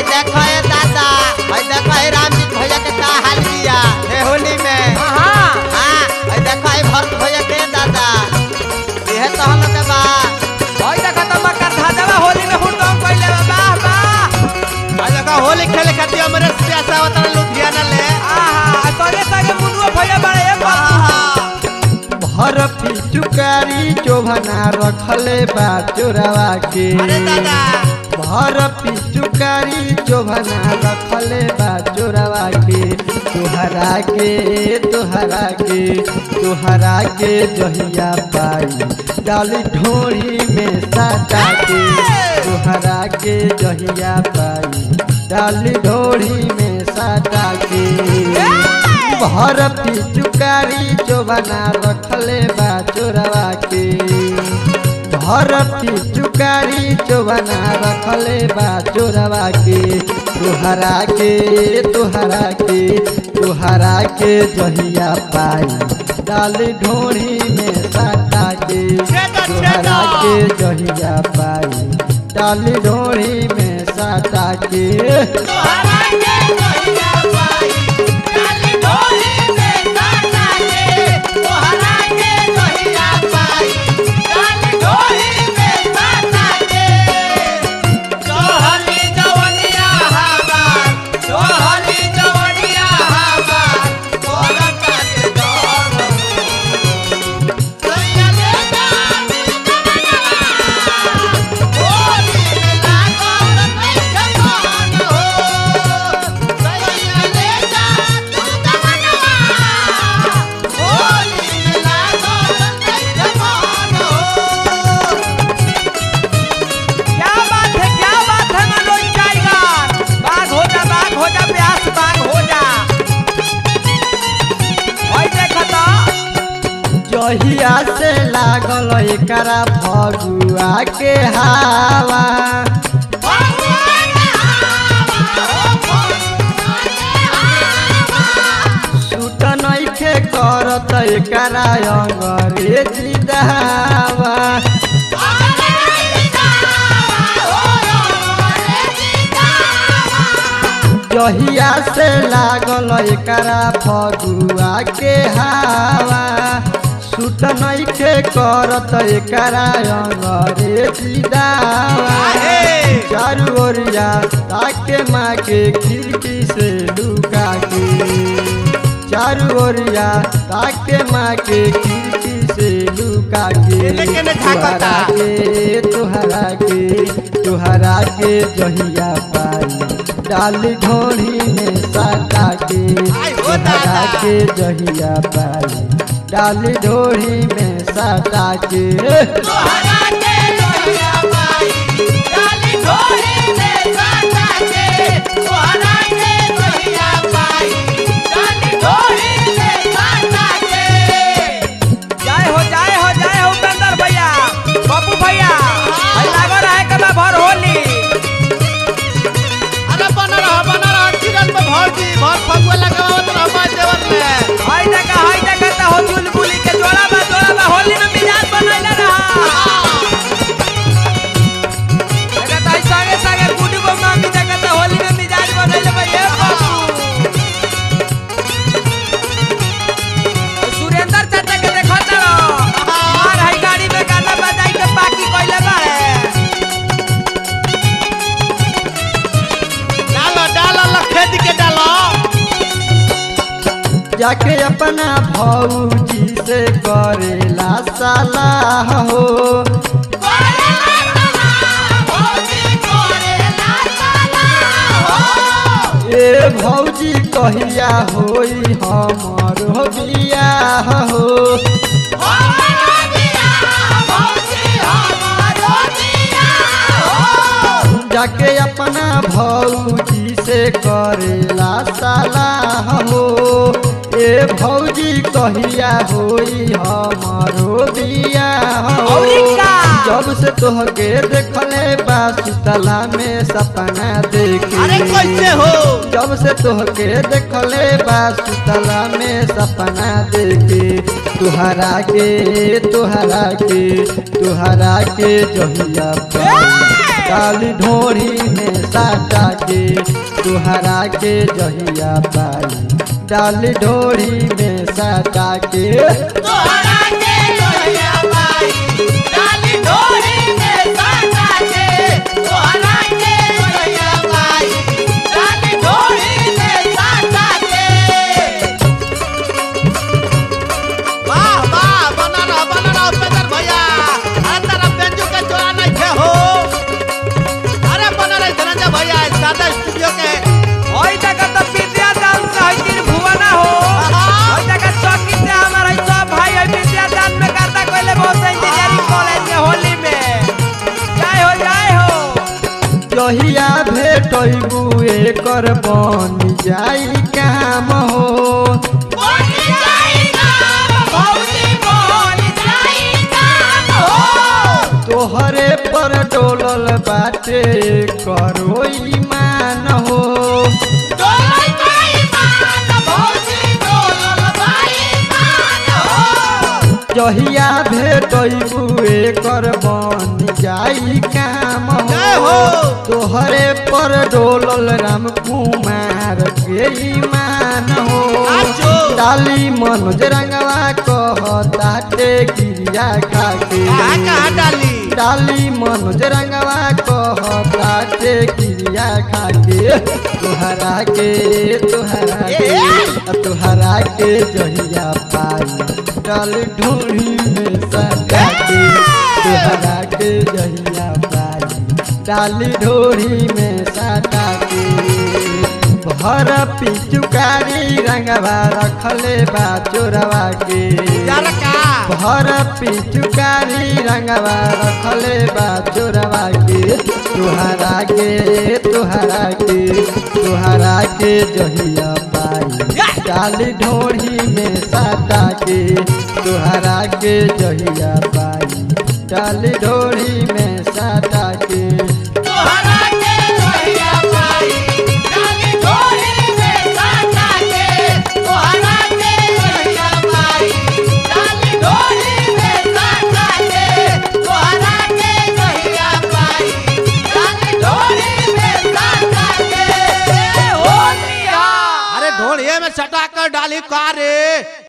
देखो ये दादा, भाई देखो ये रामजीत भैया के का हाल किया हे होली में। हां भाई देखो ये भरत भैया के दादा, ये तो हम के बा। भाई देखो तो मकर धावा होली में हुड़दम कइले वाह वाह। भाई देखो होली खेले खातिर हमरे सियासा आवत लुधियाना ले। आहा तोरे संगे मुनुआ भैया बड़े भर पिचुकारी चोभना रखले बा चोरावा के। अरे दादा भर पिचुकारी चोभना रखले बा चोरावा के। तुहरा के तुहरा के तुहरा के जहिया पाई डाली ढोरी में साटा के। तुहरा के जहिया पाई डाली ढोरी में साटा के। भर पिचुकारी चोबना रखले बा चोरवा के। भर पिचुकारी चोबना रखले बा चोरवा के। तुहरा के तुहरा के तुहरा के जहिया पाई डाली ढोरी में साटा के। तुहरा के जहिया पाई डाली ढोरी में साटा के। जहिया से लागल एकरा फगुआ के हवा। सूट नइखे करत एकरा अंग्रेजी दवा। जहिया से लागल एकरा फगुआ के हवा। सूट नइखे करत एकरा अंग्रेजी दवा। चारू ओरिया ताके माँ के खिड़की से लुका के। चारू ओरिया ताके माँ के खिड़की से लुका के। तुहरा के तुहरा के जहिया पाई डाली ढोरी में साटा के। तुहरा के जहिया पाई डाली ढोरी में साटा के। जय हो उपेंद्र भैया बापू भैया लागो रहे कबा भर होली। अरे बना रहा किरण में भौजी भर फगुआ लगावत रहा देवर में। हाय देखा त हो चुलबुली के जोड़ा बा होली में मिजाज बनैला रहा। देखा त संगे संगे गुडू को मांगी देखा त होली में मिजाज बनैले भैया बापू। सुरेंद्र चाचा के देखा त मार है गाड़ी में गाना बजाई के बाकी कइले बाड़े। डालो लखेद के डालो। जाके अपना भौजी से करेला सलाह हो। ए भौजी कहिया होई हमरो बियाह हो। जाके अपना भौजी से करेला सलाह हो। ए भौजी कहिया होई हमारो बियाह हो। जब से तोहके देखले बा सुतला में सपना देखे। अरे कैसे हो? जब से तोहके देखले बा सुतला में सपना देखे। तुहरा के तुहरा के तुहरा के जहिया डाली ढोरी में साटा के तुहरा के जहिया पाई डाली ढोरी में साटा के तोहरा के जहिया पाई डाली ढोरी में साटा के तोहरा के जहिया पाई डाली ढोरी में साटा के वाह वाह बना रहा उपेंद्र भैया अरे तेरा बेंजू के जोड़ा नहीं थे हो अरे बना रहे धनंजय भैया सादा स्टूडियो के ओई जगह तो विद्या दान से हईतिर भुवना हो ओई जगह चौकी से हमारा सब भाई है विद्या दान में करता कोइले बहुत इंजीनियरिंग कॉलेज में होली में जय हो जहिया भेटैबू एकर बन जाई काम हो बन जाई काम भौजी बन जाई काम हो तोहरे पर डोलल बाटे करो ईमान हो डोलल बाई मान भौजी डोलल बाई मान हो जहिया भेटैबू एकर बन जाई काम जय हो हो। तोहरे पर डोलल राम कुमार के ईमान हो आजो। डाली मनोज रंगवा कहताटे गिरिया खाके कहाँ डाली डाली मनोज रंगवा कहताटे गिरिया खाके तुहरा के जहिया पाई डाल ढोली में सटा के तुहरा के जहिया पाई डाली ढोली में सटा के भर पिचुकारी रंगवा रखले बा चोरवा के यार का भर पिचुकारी रंगवा रखले बा चोरवा के तुहरा के जहिया पाई डाली ढोरी में साटा के तुहरा के जहिया पाई डाली ढोरी में साटा के तोहरा के जहिया पाई डाली ढोरी में साटा के तोहरा के जहिया पाई डाली ढोरी में साटा के तोहरा के जहिया पाई डाली ढोरी में साटा के होलिया अरे ढोलिया में सटा कर डाली का रे